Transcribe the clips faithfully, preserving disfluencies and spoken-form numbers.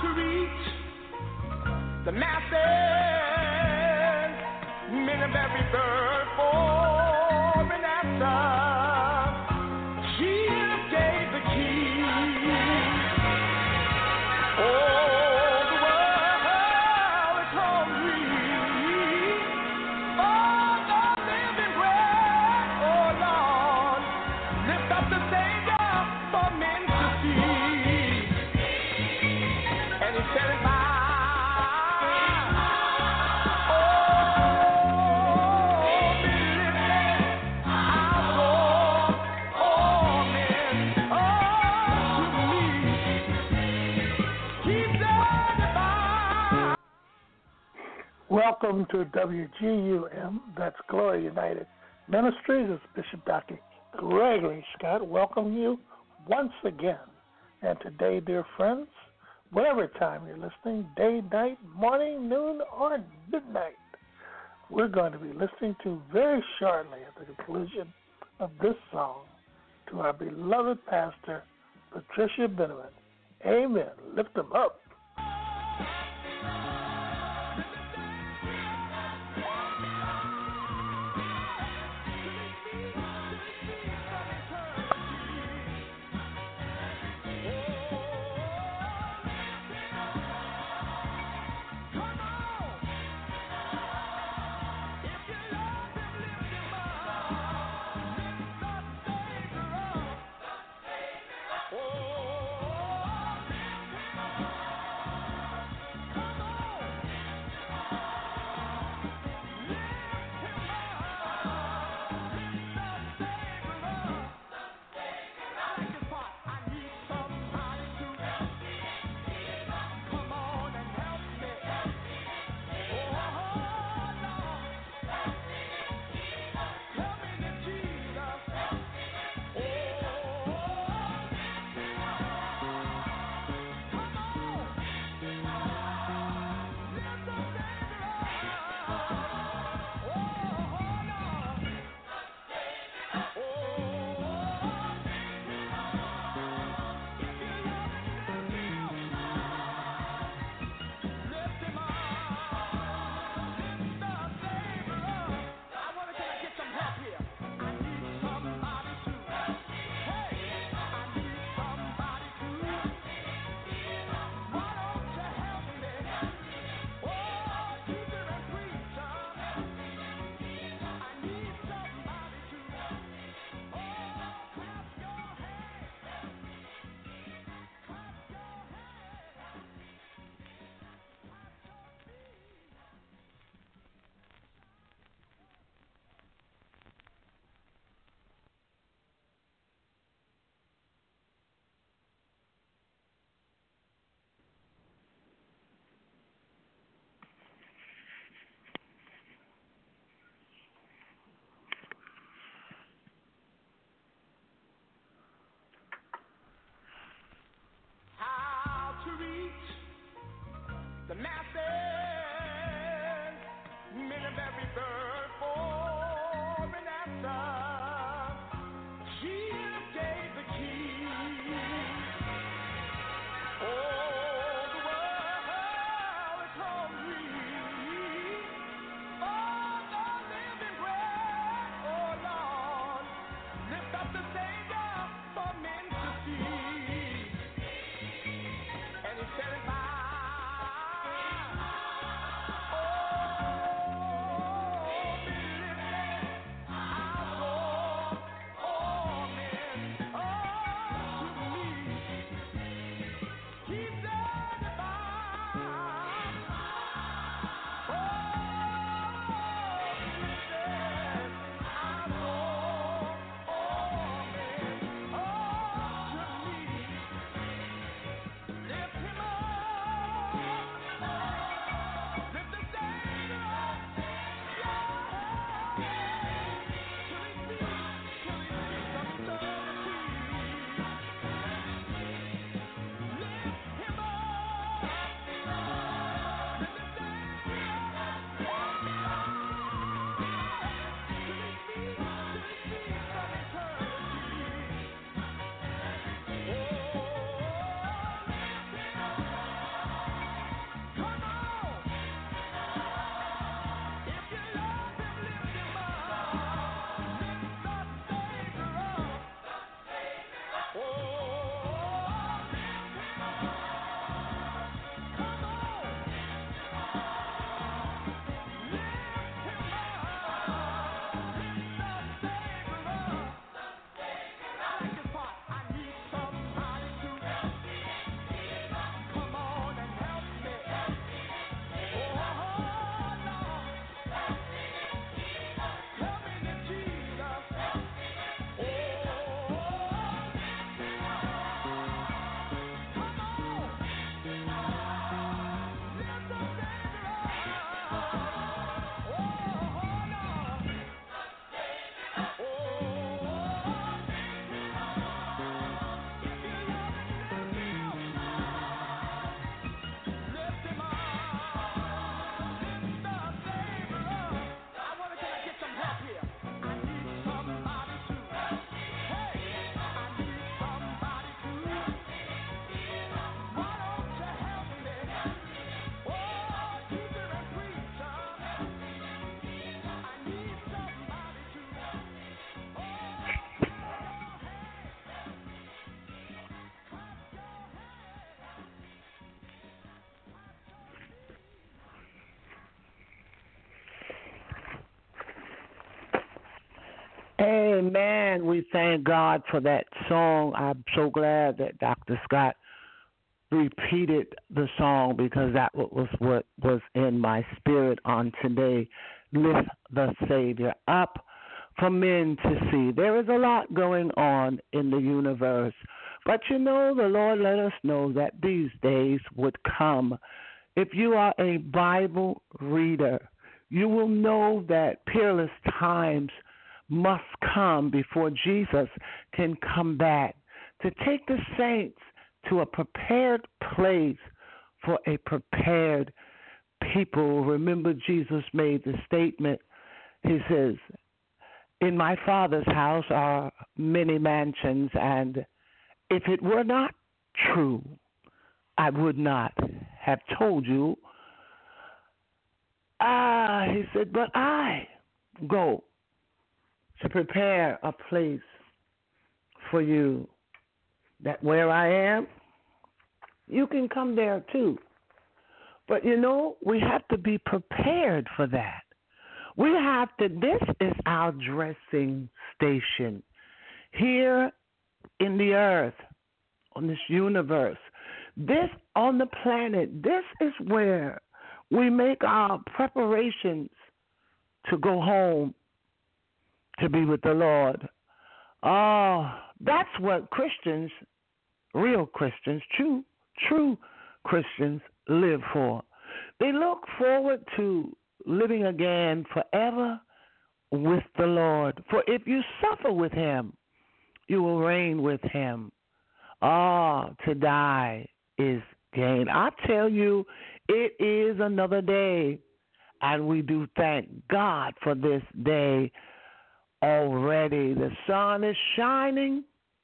to reach the masses, men of every bird for an answer. Jesus gave the key. Oh, the world is hungry. Oh, the living bread. Oh, Lord, lift up the Savior for men to see. And he said it by Welcome to W G U M, that's Glory United Ministries. It's Bishop Doctor Gregory Scott. Welcome you once again. And today, dear friends, whatever time you're listening, day, night, morning, noon, or midnight, we're going to be listening to very shortly at the conclusion of this song to our beloved pastor, Patricia Benjamin. Amen. Lift them up. the masses, men of every bird for an answer. Jesus gave the key. Oh, the world is hungry. Oh, the living bread. Oh, Lord, lift up the Savior for men to see. And he said it by Amen. We thank God for that song. I'm so glad that Doctor Scott repeated the song because that was what was in my spirit on today. Lift the Savior up for men to see. There is a lot going on in the universe, but you know, the Lord let us know that these days would come. If you are a Bible reader, you will know that peerless times must come before Jesus can come back to take the saints to a prepared place for a prepared people. Remember, Jesus made the statement. He says, in my Father's house are many mansions, and if it were not true, I would not have told you. Ah, he said, but I go to prepare a place for you, that where I am, you can come there too. But you know, we have to be prepared for that. We have to, this is our dressing station here in the earth, on this universe, this on the planet. This is where we make our preparations to go home to be with the Lord. Oh, that's what Christians, real Christians, true, true Christians live for. They look forward to living again forever with the Lord. For if you suffer with him, you will reign with him. Ah, oh, to die is gain. I tell you, it is another day, and we do thank God for this day. Already the sun is shining,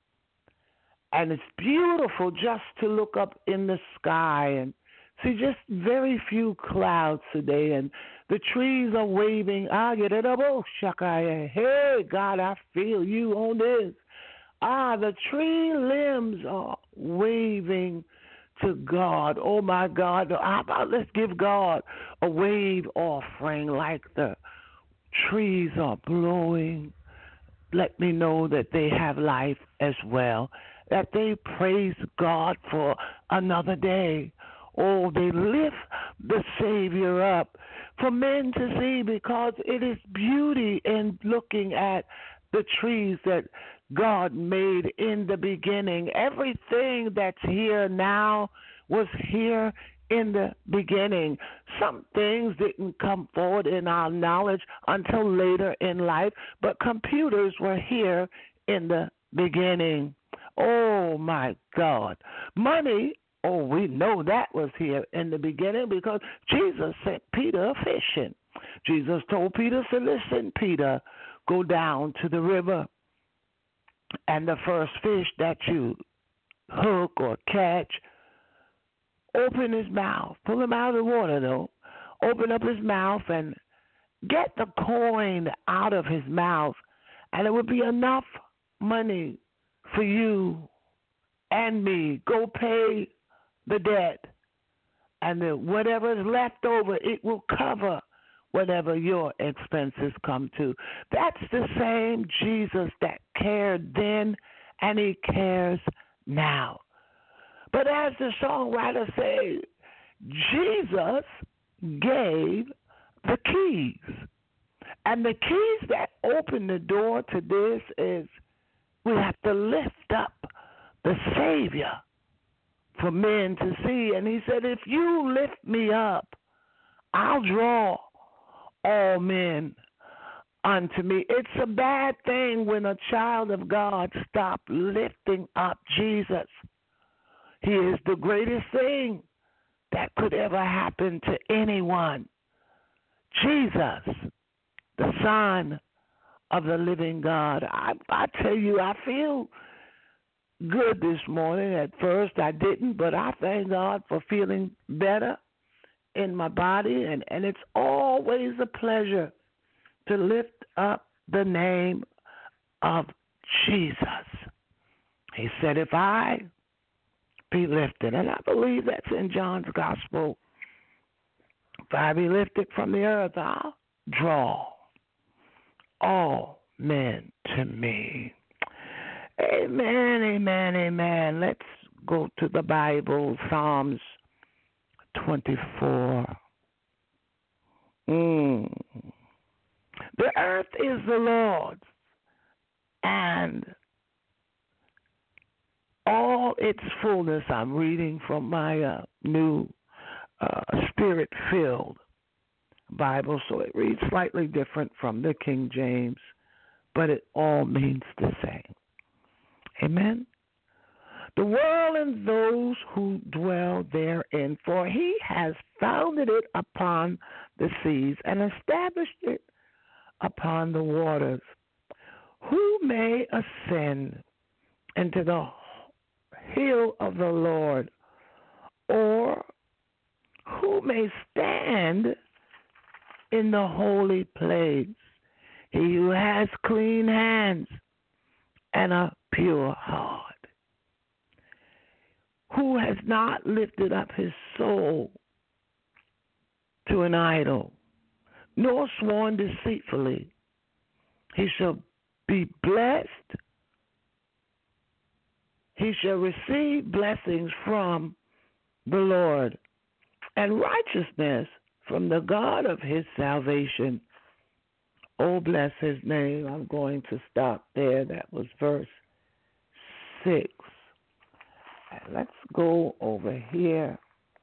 and it's beautiful just to look up in the sky and see just very few clouds today, and the trees are waving. Ah, get it up, oh, shakaya. Hey, God, I feel you on this. Ah, the tree limbs are waving to God. Oh, my God. How about let's give God a wave offering like the trees are blowing. Let me know that they have life as well, that they praise God for another day. Oh, they lift the Savior up for men to see, because it is beauty in looking at the trees that God made in the beginning. Everything that's here now was here in the beginning. Some things didn't come forward in our knowledge until later in life, but computers were here in the beginning. Oh, my God. Money, oh, we know that was here in the beginning because Jesus sent Peter fishing. Jesus told Peter, so listen, Peter, go down to the river, and the first fish that you hook or catch, open his mouth. Pull him out of the water, though. Open up his mouth and get the coin out of his mouth, and it would be enough money for you and me. Go pay the debt, and the, whatever is left over, it will cover whatever your expenses come to. That's the same Jesus that cared then, and he cares now. But as the songwriter says, Jesus gave the keys. And the keys that open the door to this is we have to lift up the Savior for men to see. And he said, if you lift me up, I'll draw all men unto me. It's a bad thing when a child of God stops lifting up Jesus. He is the greatest thing that could ever happen to anyone. Jesus, the Son of the living God. I, I tell you, I feel good this morning. At first I didn't, but I thank God for feeling better in my body, and, and it's always a pleasure to lift up the name of Jesus. He said, if I be lifted, and I believe that's in John's Gospel, if I be lifted from the earth, I'll draw all meant to me. Amen, amen, amen. Let's go to the Bible, Psalms twenty-four. Mm. The earth is the Lord's, and all its fullness. I'm reading from my uh, new uh, Spirit-filled Bible, so it reads slightly different from the King James, but it all means the same. Amen. The world and those who dwell therein, for he has founded it upon the seas and established it upon the waters. Who may ascend into the hill of the Lord, or who may stand in the holy place? He who has clean hands and a pure heart, who has not lifted up his soul to an idol, nor sworn deceitfully. He shall be blessed. He shall receive blessings from the Lord and righteousness from the God of his salvation. Oh, bless his name. I'm going to stop there. That was verse six. And let's go over here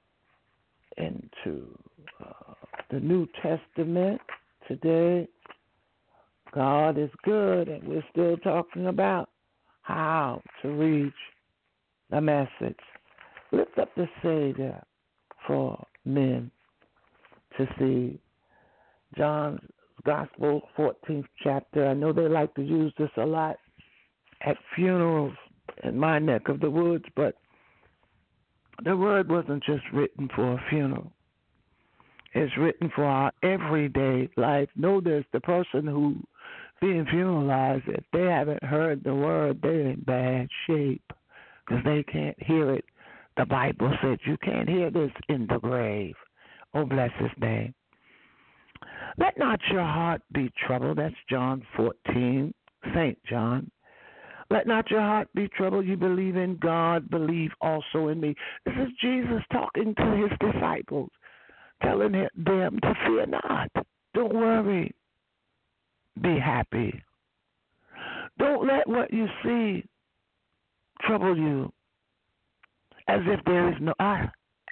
into uh, the New Testament today. God is good, and we're still talking about how to reach the message. Lift up the Savior for men to see. John's Gospel, fourteenth chapter. I know they like to use this a lot at funerals in my neck of the woods, but the word wasn't just written for a funeral. It's written for our everyday life. Notice the person who being funeralized, if they haven't heard the word, they're in bad shape because they can't hear it. The Bible says you can't hear this in the grave. Oh, bless his name. Let not your heart be troubled. That's John fourteen, Saint John. Let not your heart be troubled. You believe in God, believe also in me. This is Jesus talking to his disciples, telling them to fear not. Don't worry. Be happy. Don't let what you see trouble you as if there is no, ah,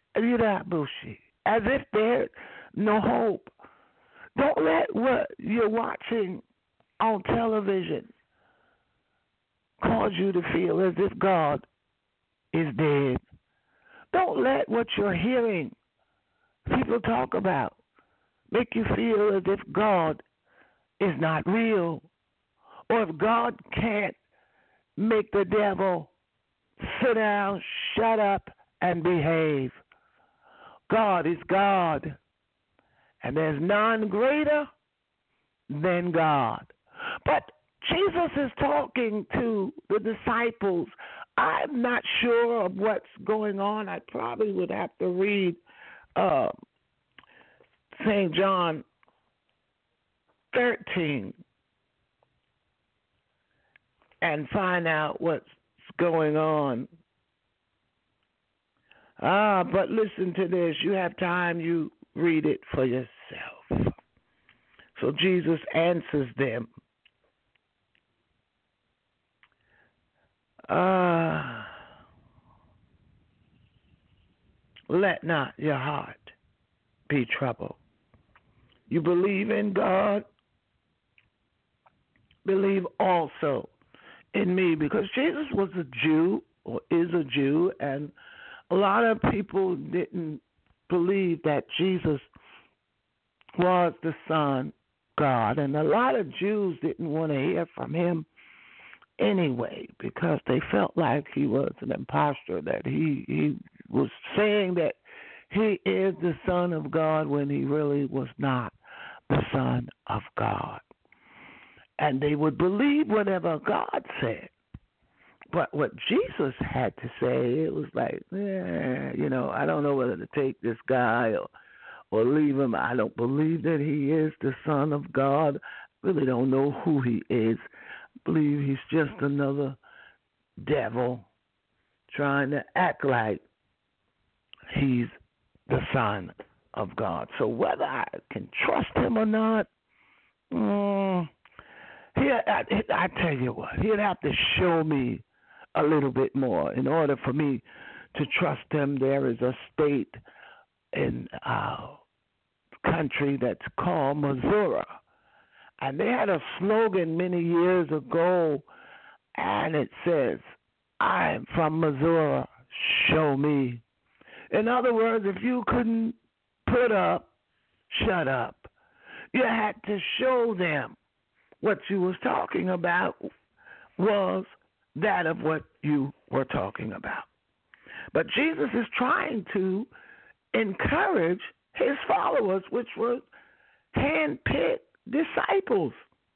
as if there's no hope. Don't let what you're watching on television cause you to feel as if God is dead. Don't let what you're hearing people talk about make you feel as if God is not real, or if God can't make the devil sit down, shut up, and behave. God is God, and there's none greater than God. But Jesus is talking to the disciples. I'm not sure of what's going on. I probably would have to read uh, Saint John thirteen and find out what's going on. Ah, but listen to this. You have time, you read it for yourself. So Jesus answers them. Ah, let not your heart be troubled. You believe in God, believe also in me, because Jesus was a Jew or is a Jew, and a lot of people didn't believe that Jesus was the Son of God, and a lot of Jews didn't want to hear from him anyway because they felt like he was an imposter, that he, he was saying that he is the Son of God when he really was not the Son of God. And they would believe whatever God said. But what Jesus had to say, it was like, eh, you know, I don't know whether to take this guy or, or leave him. I don't believe that he is the Son of God. really don't know who he is. I believe he's just another devil trying to act like he's the Son of God. So whether I can trust him or not, mm, he, I, I tell you what, he'd have to show me a little bit more in order for me to trust him. There is a state in our country that's called Missouri, and they had a slogan many years ago, and it says, "I'm from Missouri, show me." In other words, if you couldn't put up, shut up. You had to show them what you was talking about was that of what you were talking about. But Jesus is trying to encourage his followers, which were hand-picked disciples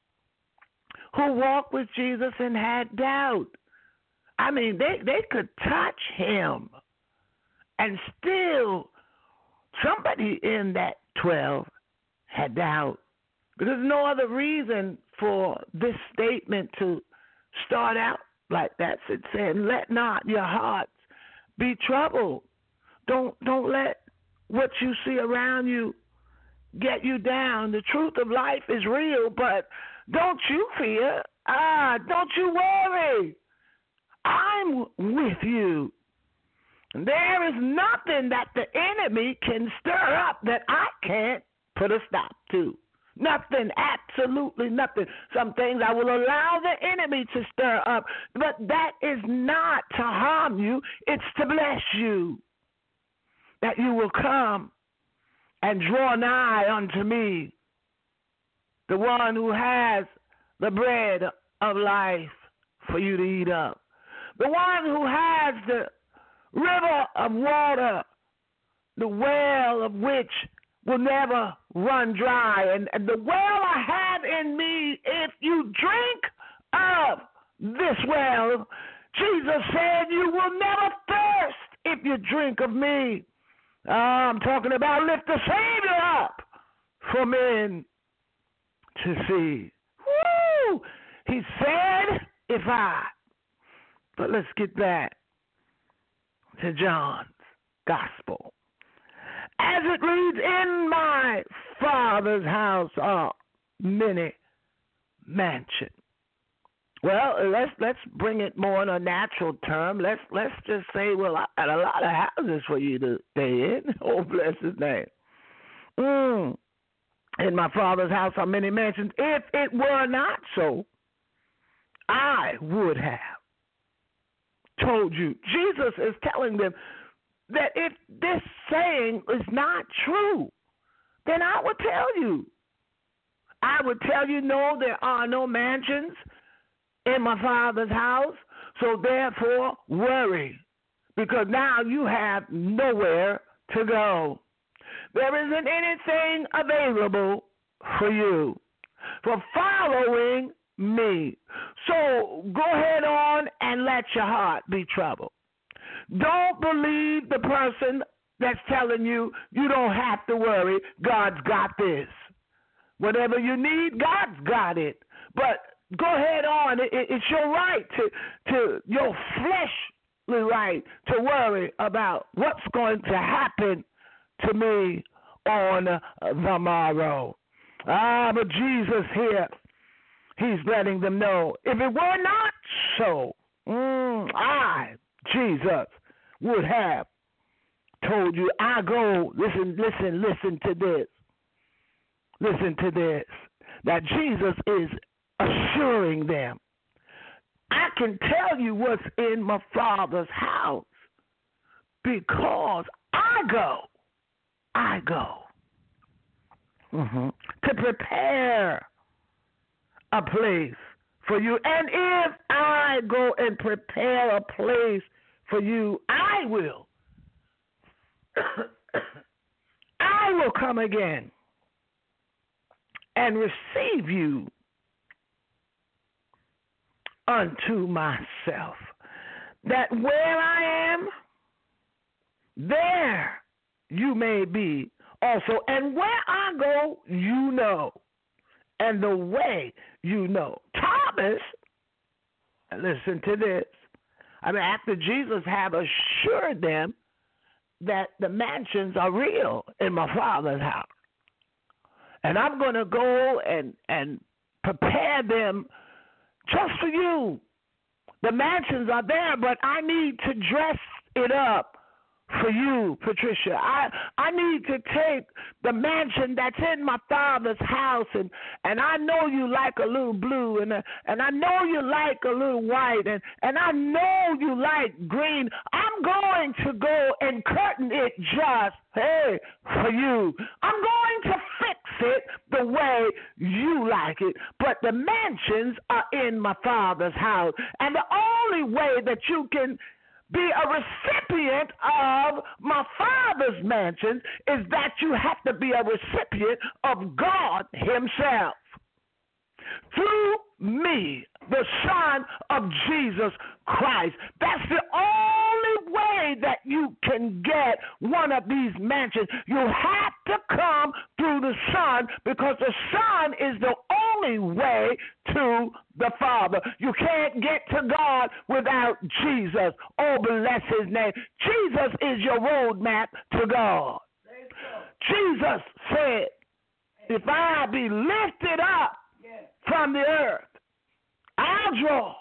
who walked with Jesus and had doubt. I mean, they, they could touch him, and still somebody in that twelve had doubt. Because there's no other reason for this statement to start out like that. It said, "Let not your hearts be troubled." Don't don't let what you see around you get you down. The truth of life is real, but don't you fear. Ah, don't you worry. I'm with you. There is nothing that the enemy can stir up that I can't put a stop to. Nothing, absolutely nothing. Some things I will allow the enemy to stir up, but that is not to harm you. It's to bless you. That you will come and draw nigh unto me, the one who has the bread of life for you to eat up, the one who has the river of water, the well of which will never run dry. And, and the well I have in me, if you drink of this well, Jesus said, you will never thirst if you drink of me. Uh, I'm talking about lift the Savior up for men to see. Woo! He said, if I. But let's get back to John's gospel. As it reads, in my Father's house are many mansions. Well, let's let's bring it more in a natural term. Let's let's just say, well, I got a lot of houses for you to stay in. Oh, bless his name. Mm. In my Father's house are many mansions. If it were not so, I would have told you. Jesus is telling them that if this saying is not true, then I would tell you. I would tell you, no, there are no mansions in my Father's house, so therefore worry, because now you have nowhere to go. There isn't anything available for you for following me. So go ahead on and let your heart be troubled. Don't believe the person that's telling you you don't have to worry. God's got this. Whatever you need, God's got it. But go ahead on. It, it, it's your right to, to your fleshly right to worry about what's going to happen to me on the morrow. Ah, but Jesus here, he's letting them know, if it were not so, mm, I, Jesus, would have told you. I go, listen, listen, listen to this. Listen to this. That Jesus is assuring them, I can tell you what's in my Father's house because I go, I go mm-hmm. to prepare a place for you. And if I go and prepare a place for you, I will. I will come again and receive you unto myself, that where I am, there you may be also. And where I go, you know. and the way you know. Thomas, listen to this. I mean, after Jesus had assured them that the mansions are real in my Father's house, and I'm going to go and, and prepare them just for you. The mansions are there, but I need to dress it up for you, Patricia. I I need to take the mansion that's in my Father's house, and, and I know you like a little blue, and and I know you like a little white, and, and I know you like green. I'm going to go and curtain it just, hey, for you. I'm going to fix it the way you like it, but the mansions are in my Father's house, and the only way that you can be a recipient of my Father's mansion is that you have to be a recipient of God himself. Through me, the Son of Jesus Christ. That's the only way that you can get one of these mansions. You have to come through the Son, because the Son is the only way to the Father. You can't get to God without Jesus. Oh, bless his name. Jesus is your roadmap to God. Jesus said, if I be lifted up from the earth, I'll draw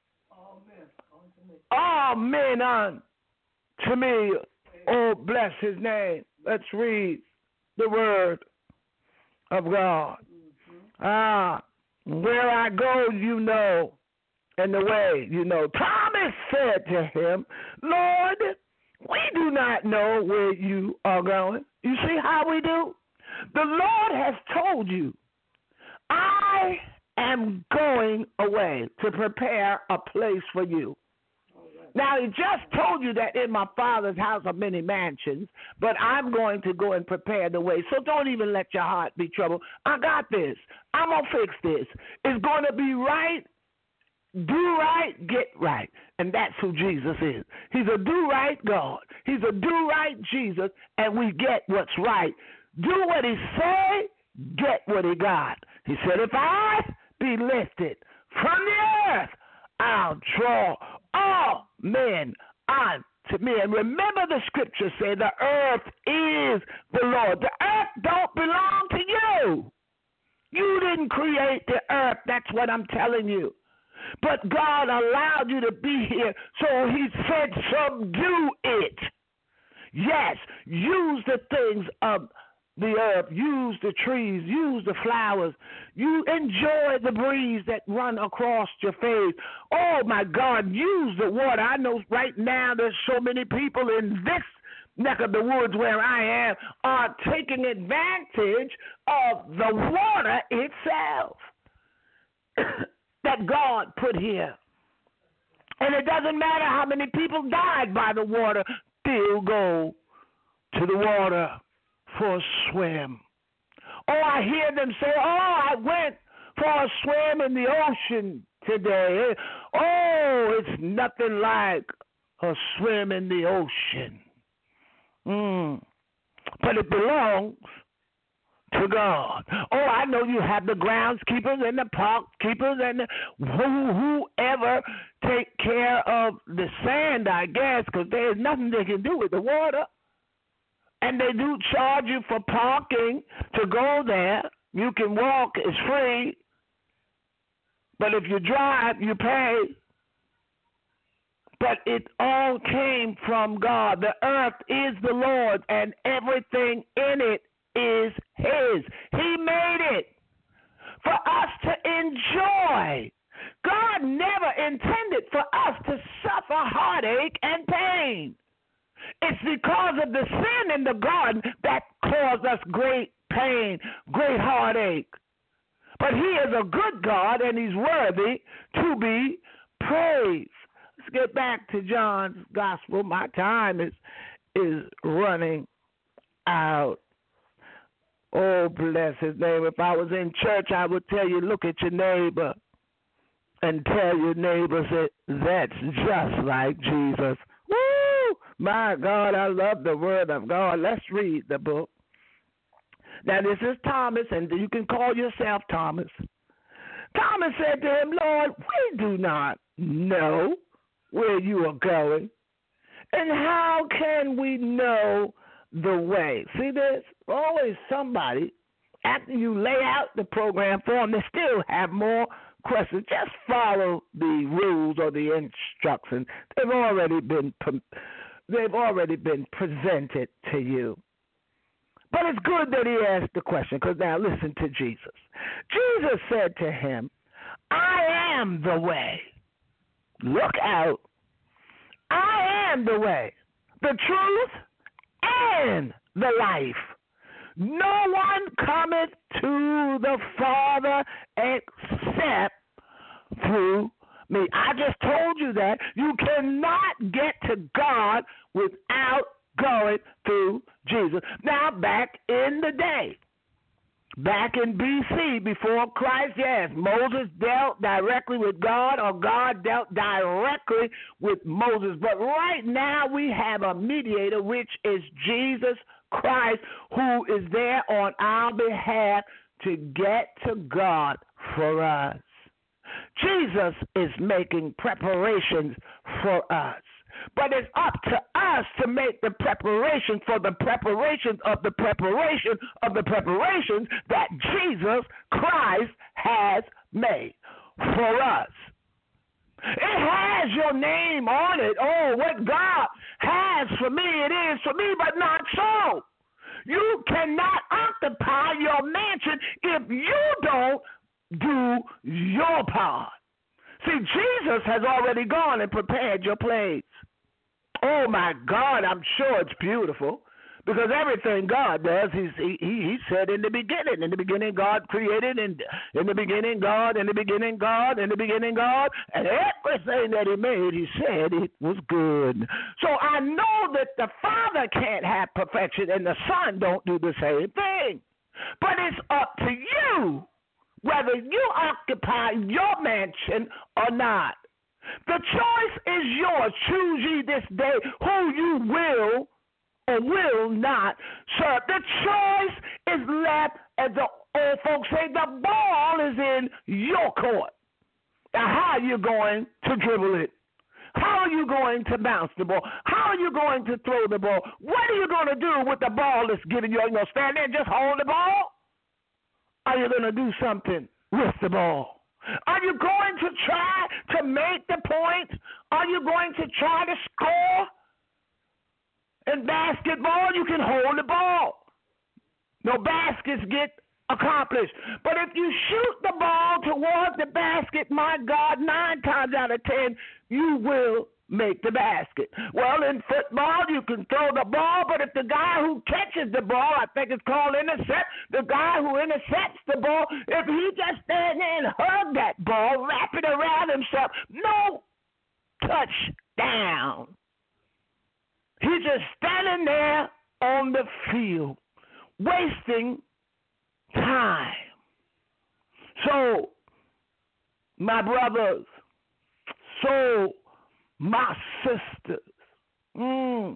all men unto me. Oh, bless his name. Let's read the word of God. Ah, where I go, you know, and the way, you know. Thomas said to him, Lord, we do not know where you are going. You see how we do? The Lord has told you, I am going away to prepare a place for you. Now, he just told you that in my Father's house are many mansions, but I'm going to go and prepare the way. So don't even let your heart be troubled. I got this. I'm going to fix this. It's going to be right. Do right, get right. And that's who Jesus is. He's a do-right God. He's a do-right Jesus, and we get what's right. Do what he say, get what he got. He said, if I be lifted from the earth, I'll draw all men unto me. And remember, the scripture said the earth is the Lord. The earth don't belong to you. You didn't create the earth. That's what I'm telling you. But God allowed you to be here, so he said, subdue it. Yes, use the things of the earth, use the trees, use the flowers. You enjoy the breeze that run across your face. Oh, my God, use the water. I know right now there's so many people in this neck of the woods where I am are taking advantage of the water itself that God put here. And it doesn't matter how many people died by the water, still go to the water for a swim. Oh, I hear them say, oh, I went for a swim in the ocean today. Oh, it's nothing like a swim in the ocean. Mm. But it belongs to God. Oh, I know you have the groundskeepers and the park keepers and the, who, whoever take care of the sand, I guess, because there's nothing they can do with the water. And they do charge you for parking to go there. You can walk, it's free. But if you drive, you pay. But it all came from God. The earth is the Lord's, and everything in it is his. He made it for us to enjoy. God never intended for us to suffer heartache and pain. It's because of the sin in the garden that caused us great pain, great heartache. But he is a good God, and he's worthy to be praised. Let's get back to John's gospel. My time is is running out. Oh, bless his name. If I was in church, I would tell you, look at your neighbor and tell your neighbor that that's just like Jesus. Woo! My God, I love the word of God. Let's read the book. Now, this is Thomas, and you can call yourself Thomas. Thomas said to him, Lord, we do not know where you are going, and how can we know the way? See, there's always somebody, after you lay out the program for them, they still have more questions. Just follow the rules or the instructions. They've already been they've already been presented to you. But it's good that he asked the question, because now listen to Jesus. Jesus said to him, I am the way. Look out. I am the way, the truth, and the life. No one cometh to the Father except through me. I just told you that. You cannot get to God without going through Jesus. Now, back in the day, back in B C, before Christ, yes, Moses dealt directly with God, or God dealt directly with Moses. But right now we have a mediator, which is Jesus Christ, who is there on our behalf to get to God for us. Jesus is making preparations for us. But it's up to us to make the preparation for the preparations of the preparation of the preparations that Jesus Christ has made for us. It has your name on it. Oh, what God has for me, it is for me, but not so. You cannot occupy your mansion if you don't do your part. See, Jesus has already gone and prepared your place. Oh, my God, I'm sure it's beautiful, because everything God does, he's, he, he said in the beginning. In the beginning, God created, and in the beginning, God, in the beginning, God, in the beginning, God, and everything that he made, he said it was good. So I know that the Father can't have perfection, and the Son don't do the same thing. But it's up to you whether you occupy your mansion or not. The choice is yours. Choose ye this day who you will or will not serve. The choice is left, as the old folks say, the ball is in your court. Now, how are you going to dribble it? How are you going to bounce the ball? How are you going to throw the ball? What are you going to do with the ball that's given you? Are you going to stand there and just hold the ball? Are you going to do something with the ball? Are you going to try to make the point? Are you going to try to score? In basketball, you can hold the ball. No baskets get accomplished. But if you shoot the ball towards the basket, my God, nine times out of ten, you will make the basket. Well, in football, you can throw the ball, but if the guy who catches the ball, I think it's called intercept, the guy who intercepts the ball, if he just stand there and hug that ball, wrap it around himself, no touchdown. He's just standing there on the field, wasting time. So, my brothers, so my sisters, mm,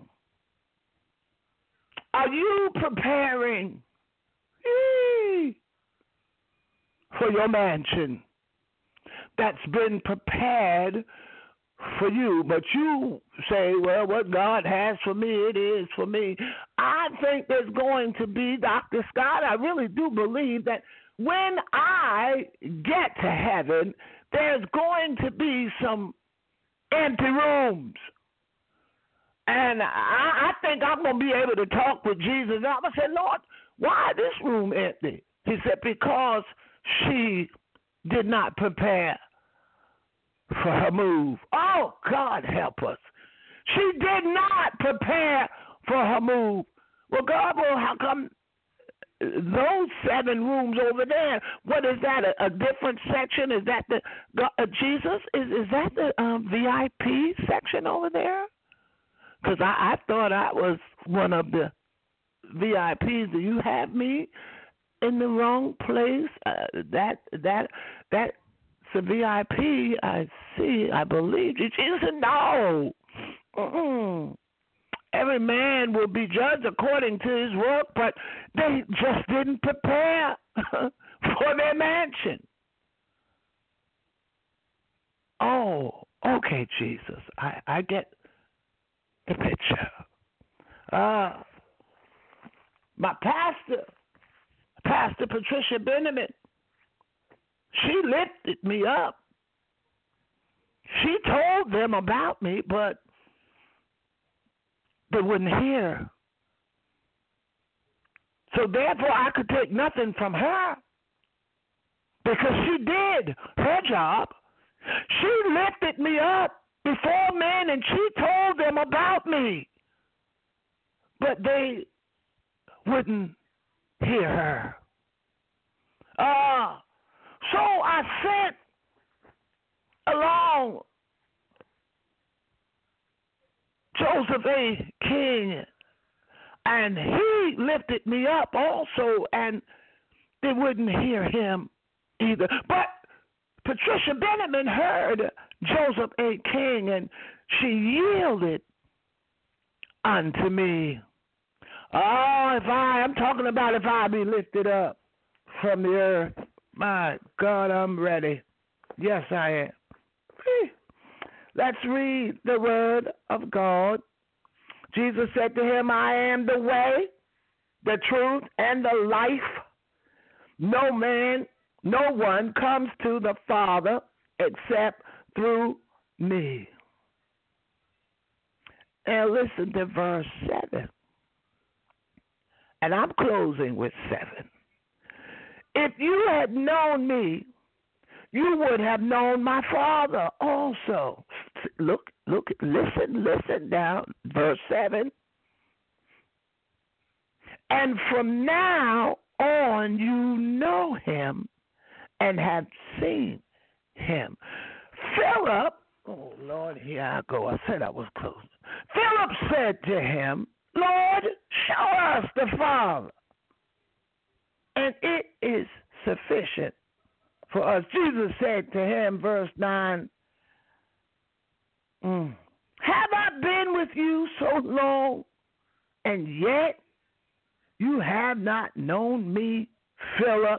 are you preparing ee, for your mansion that's been prepared for you? But you say, well, what God has for me, it is for me. I think there's going to be, Doctor Scott, I really do believe that when I get to heaven, there's going to be some empty rooms. And I, I think I'm going to be able to talk with Jesus. I'm going to say, Lord, why is this room empty? He said, because she did not prepare for her move. Oh, God help us. She did not prepare for her move. Well, God, well, how come those seven rooms over there, what is that, a, a different section? Is that the uh, Jesus? Is is that the um, V I P section over there? Because I, I thought I was one of the V I Ps. Do you have me in the wrong place? Uh, that that that's a V I P. I see. I believe you. Jesus, no. Mm-mm. Every every man will be judged according to his work, but they just didn't prepare for their mansion. Oh, okay, Jesus. I, I get the picture. Uh, my pastor, Pastor Patricia Benjamin, she lifted me up. She told them about me, but they wouldn't hear. So therefore, I could take nothing from her because she did her job. She lifted me up before men, and she told them about me, but they wouldn't hear her. Uh, so I sent along Joseph A. King, and he lifted me up also, and they wouldn't hear him either. But Patricia Benjamin heard Joseph A. King, and she yielded unto me. Oh, if I, I'm talking about if I be lifted up from the earth, my God, I'm ready. Yes, I am. Let's read the word of God. Jesus said to him, I am the way, the truth, and the life. No man, no one comes to the Father except through me. And listen to verse seven. And I'm closing with seven. If you had known me, you would have known my Father also. Look, look, listen, listen down. Verse seven. And from now on you know him and have seen him. Philip, oh Lord, here I go. I said I was close. Philip said to him, Lord, show us the Father, and it is sufficient for us. Jesus said to him, verse nine, mm, have I been with you so long, and yet you have not known me, Philip?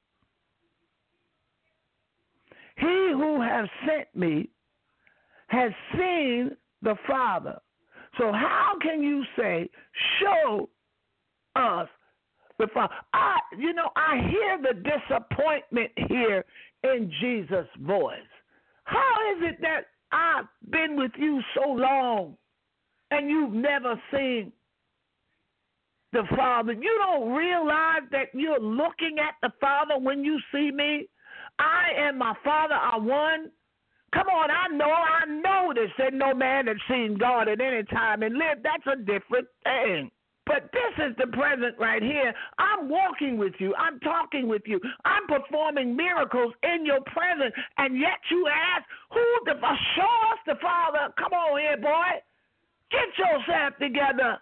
He who has sent me has seen the Father. So how can you say, show us the Father? I, you know, I hear the disappointment here in Jesus' voice. How is it that I've been with you so long and you've never seen the Father? You don't realize that you're looking at the Father when you see me? I and my Father are one. Come on, I know, I know this. Said no man has seen God at any time and lived. That's a different thing. But this is the present right here. I'm walking with you. I'm talking with you. I'm performing miracles in your presence. And yet you ask, who the, show us the Father. Come on here, boy. Get yourself together.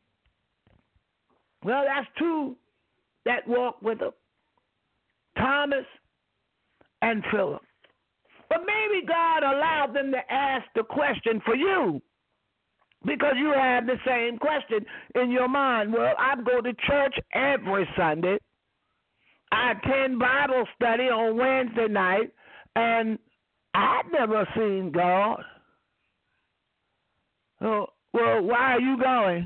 Well, that's two that walk with him. Thomas and Philip. But maybe God allowed them to ask the question for you because you have the same question in your mind. Well, I go to church every Sunday. I attend Bible study on Wednesday night, and I've never seen God. Oh, well, why are you going?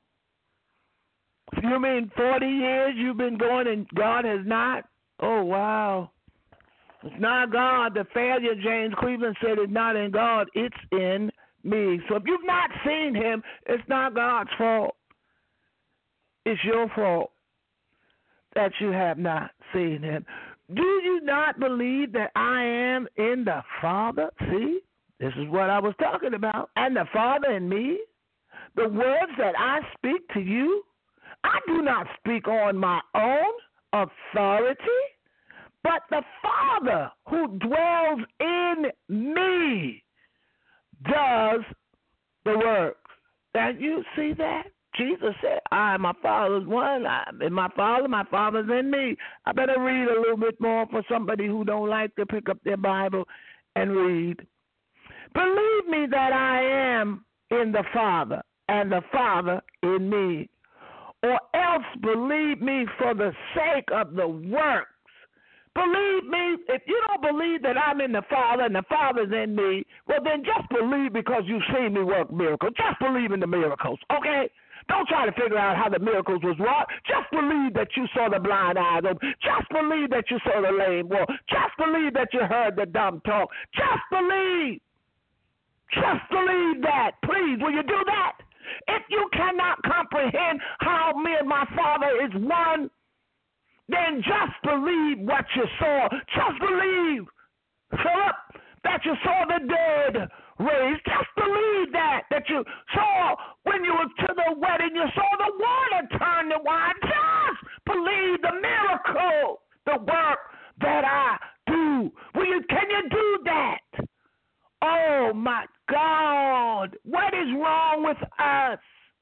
You mean forty years you've been going and God has not? Oh, wow. It's not God. The failure, James Cleveland said, is not in God. It's in me. So if you've not seen him, it's not God's fault. It's your fault that you have not seen him. Do you not believe that I am in the Father? See, this is what I was talking about. And the Father in me. The words that I speak to you, I do not speak on my own authority, but the Father who dwells in me does the works. And you see that? Jesus said, I and my Father's one. I'm in my Father, my Father's in me. I better read a little bit more for somebody who don't like to pick up their Bible and read. Believe me that I am in the Father, and the Father in me. Or else believe me for the sake of the works. Believe me, if you don't believe that I'm in the Father and the Father's in me, well then just believe because you've seen me work miracles. Just believe in the miracles, okay? Don't try to figure out how the miracles was wrought. Just believe that you saw the blind eyes open. Just believe that you saw the lame walk. Just believe that you heard the dumb talk. Just believe. Just believe that. Please, will you do that? If you cannot comprehend how me and my Father is one, then just believe what you saw. Just believe, Philip, that you saw the dead raised. Just believe that, that you saw when you were to the wedding, you saw the water turn to wine. Just believe the miracle, the work that I do. Will you, can you do that? Oh, my God. What is wrong with us?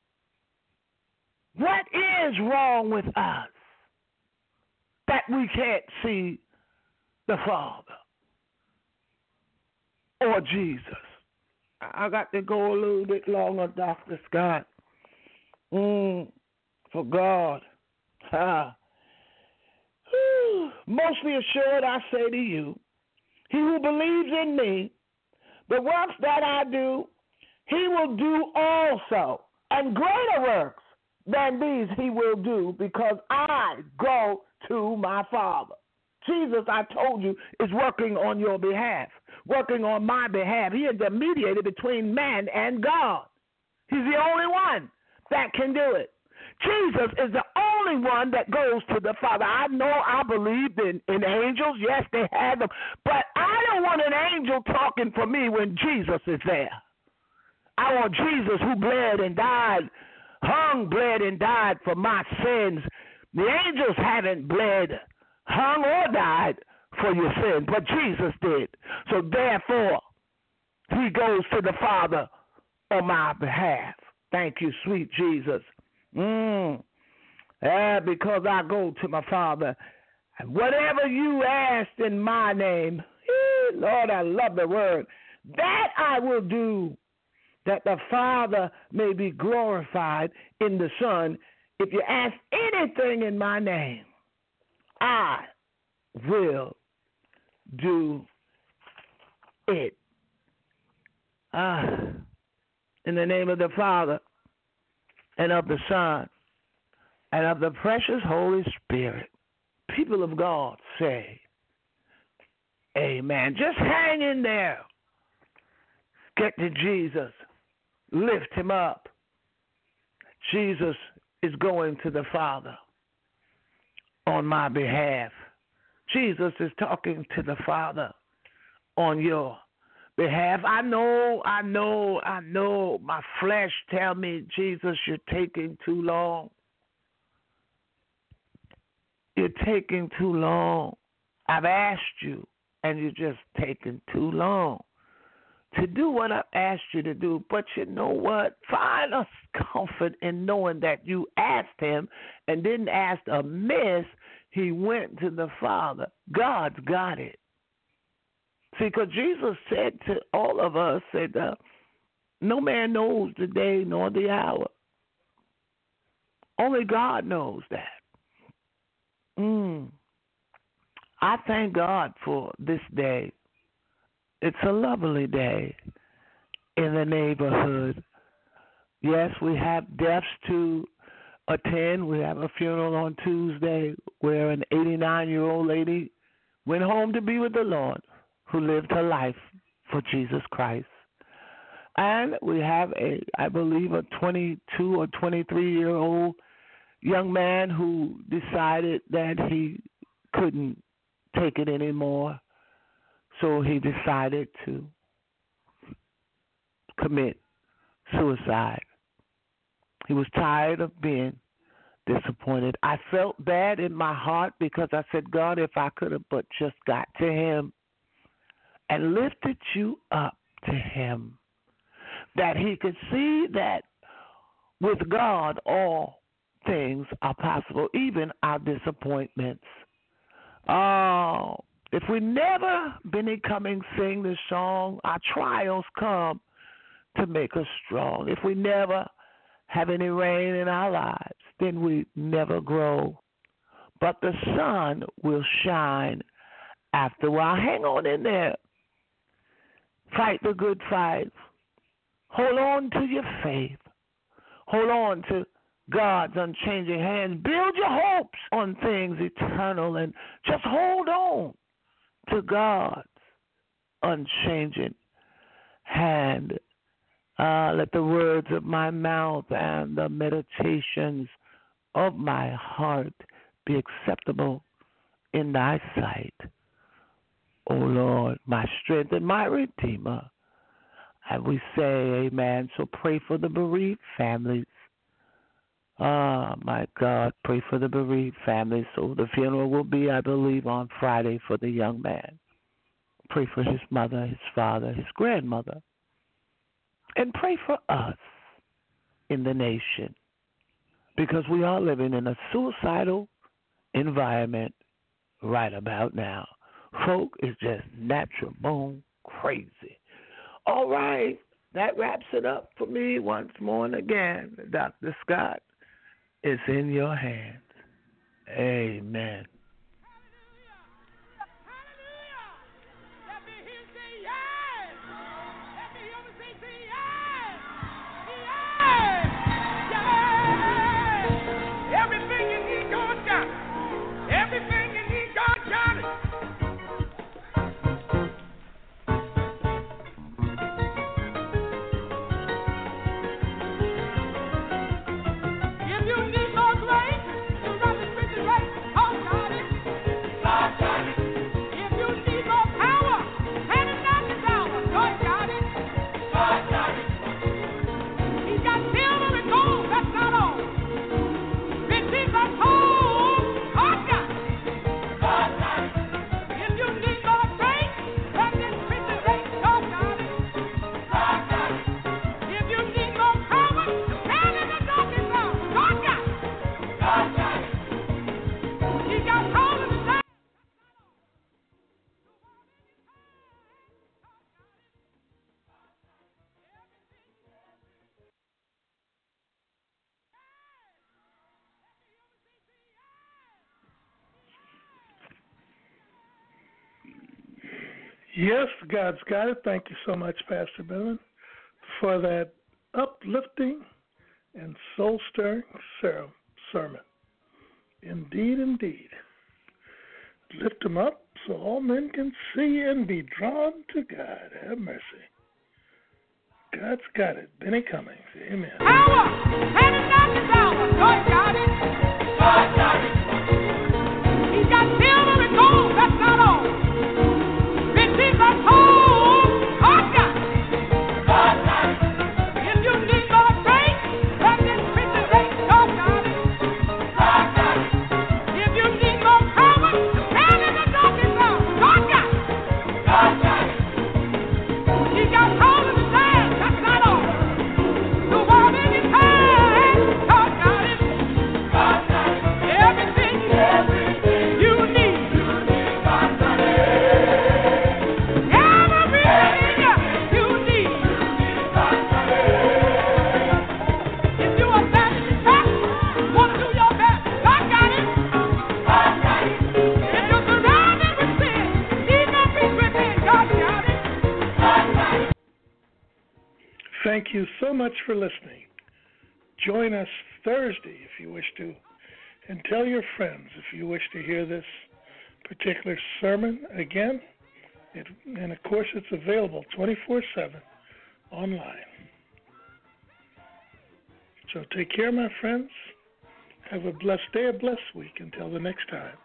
What is wrong with us that we can't see the Father or Jesus? I got to go a little bit longer, Doctor Scott. Mm, for God. Ah. Mostly assured, I say to you, he who believes in me, the works that I do, he will do also, and greater works than these he will do, because I go to my Father. Jesus, I told you, is working on your behalf, working on my behalf. He is the mediator between man and God. He's the only one that can do it. Jesus is the only one that goes to the Father. I know I believed in, in angels. Yes, they had them. But I don't want an angel talking for me when Jesus is there. I want Jesus who bled and died, hung, bled, and died for my sins. The angels haven't bled, hung, or died for your sins, but Jesus did. So therefore, he goes to the Father on my behalf. Thank you, sweet Jesus. Mm. Uh, because I go to my Father, and whatever you ask in my name, eh, Lord, I love the word, that I will do, that the Father may be glorified in the Son. If you ask anything in my name, I will do it. Ah, in the name of the Father, and of the Son, and of the precious Holy Spirit. People of God say, amen. Just hang in there. Get to Jesus. Lift him up. Jesus is going to the Father on my behalf. Jesus is talking to the Father on your behalf. I know, I know, I know. My flesh tell me, Jesus, you're taking too long. You're taking too long. I've asked you, and you're just taking too long to do what I've asked you to do. But you know what? Find us comfort in knowing that you asked him and didn't ask amiss. He went to the Father. God's got it. See, because Jesus said to all of us, said, uh, no man knows the day nor the hour. Only God knows that. Mm. I thank God for this day. It's a lovely day in the neighborhood. Yes, we have deaths to attend. We have a funeral on Tuesday where an eighty-nine-year-old lady went home to be with the Lord, who lived her life for Jesus Christ. And we have, a, I believe, a twenty-two or twenty-three-year-old young man who decided that he couldn't take it anymore, so he decided to commit suicide. He was tired of being disappointed. I felt bad in my heart because I said, God, if I could have but just got to him and lifted you up to him, that he could see that with God all things are possible, even our disappointments. Oh, if we never, Benny Cummings sing this song, our trials come to make us strong. If we never have any rain in our lives, then we never grow. But the sun will shine after a while. Hang on in there. Fight the good fight. Hold on to your faith. Hold on to God's unchanging hand. Build your hopes on things eternal and just hold on to God's unchanging hand. Uh, let the words of my mouth and the meditations of my heart be acceptable in thy sight. O Lord, my strength and my redeemer. And we say amen. So pray for the bereaved families. Ah, my God, pray for the bereaved families. So the funeral will be, I believe, on Friday for the young man. Pray for his mother, his father, his grandmother. And pray for us in the nation, because we are living in a suicidal environment right about now. Folk is just natural bone crazy. All right, that wraps it up for me once more and again. Doctor Scott, it's in your hands. Amen. Yes, God's got it. Thank you so much, Pastor Bennett, for that uplifting and soul-stirring sermon. Indeed, indeed. Lift them up so all men can see and be drawn to God. Have mercy. God's got it. Benny Cummings. Amen. Power! And another power. God got it. God got it. He's got silver and gold. That's not all. Riches are told. God got it. God got it. If you need more faith, then this Christian race, God got it. God got it. If you need more power, stand in the darkest hour. God got it. God got it. He's got hold of the time. That's not all. The world in his hand. God got it. God got it. Everything, everything you need. You need God got it. Everything you need. You need God got it. If you are bad in the past, want to do your best, God got it. God got it. If you're surrounded with sin, need no peace within, God got it. God got it. Thank you so much for listening. Join us Thursday if you wish to, and tell your friends if you wish to hear this particular sermon again. It, and of course, it's available twenty-four seven online. So take care, my friends. Have a blessed day, a blessed week. Until the next time.